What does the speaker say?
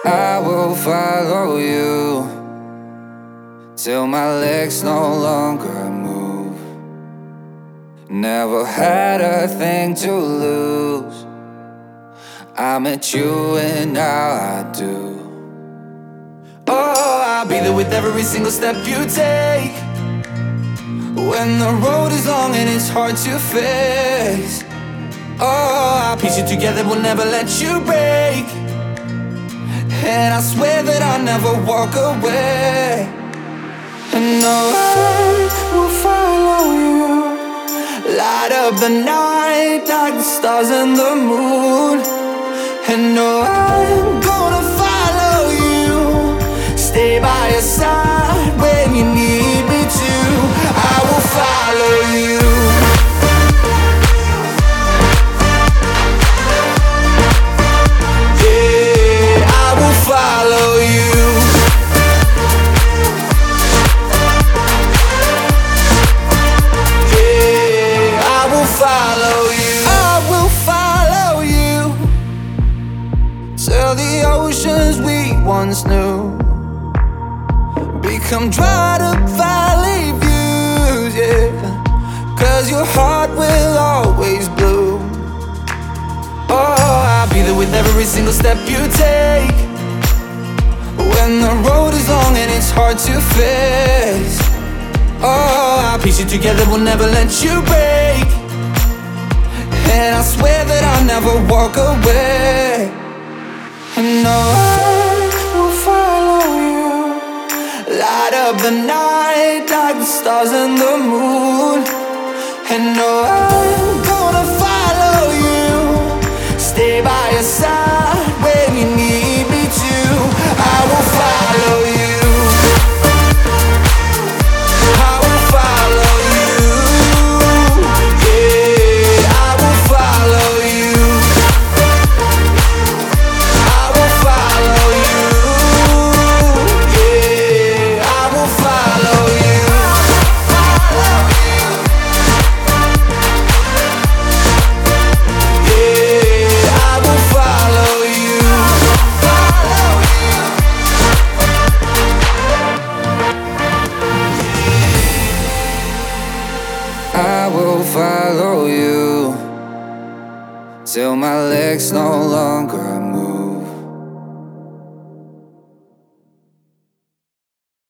I will follow you till my legs no longer move. Never had a thing to lose. I met you and now I do. Oh, I'll be there with every single step you take. When the road is long and it's hard to face. Oh, I'll piece you together, will never let you break. And I swear that I'll never walk away. And no, I will follow you. Light up the night like the stars and the moon. And no, I'm gonna follow you. Stay by your side when you need me to. I will follow you. Till the oceans we once knew become dried up valley views, yeah. Cause your heart will always bloom. Oh, I'll be there with every single step you take. When the road is long and it's hard to face. Oh, I'll piece you together, will never let you break. And I swear that I'll never walk away. And no, I will follow you. Light up the night like the stars and the moon. And no, I'm gonna follow you. Stay by your side when you need me to. I will follow you. I will follow you. Yeah, I will follow you. I will follow you till my legs no longer